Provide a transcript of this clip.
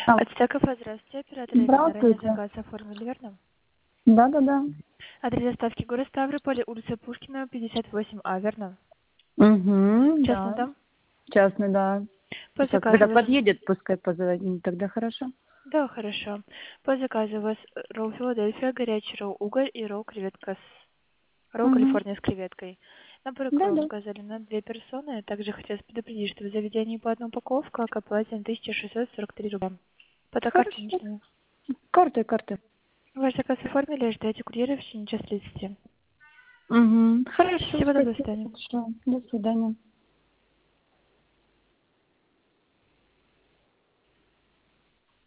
А, От Стекова, здравствуйте. Оператор ранее здравствуйте. заказ оформили, верно? Да. Адрес доставки город Ставрополь, улица Пушкина, 58А, верно? Угу, Честно, да. да? Частный, да. По Так, заказу когда у вас... подъедет, пускай позвонит, тогда хорошо. Да, хорошо. По заказу у вас ролл Филадельфия, горячий ролл уголь и ролл креветка ролл Угу. Калифорния с креветкой. На пару Да. заказали на 2 персоны. Также хотелось предупредить, что в заведении по одной упаковке, как оплате 1643 рубля. По карте Хорошо. нужно. Карты. Ваш заказ оформили, ждете курьера в течение часа 30. Угу. Хорошо, Всего доброго, до спасибо свидания. большое. До свидания.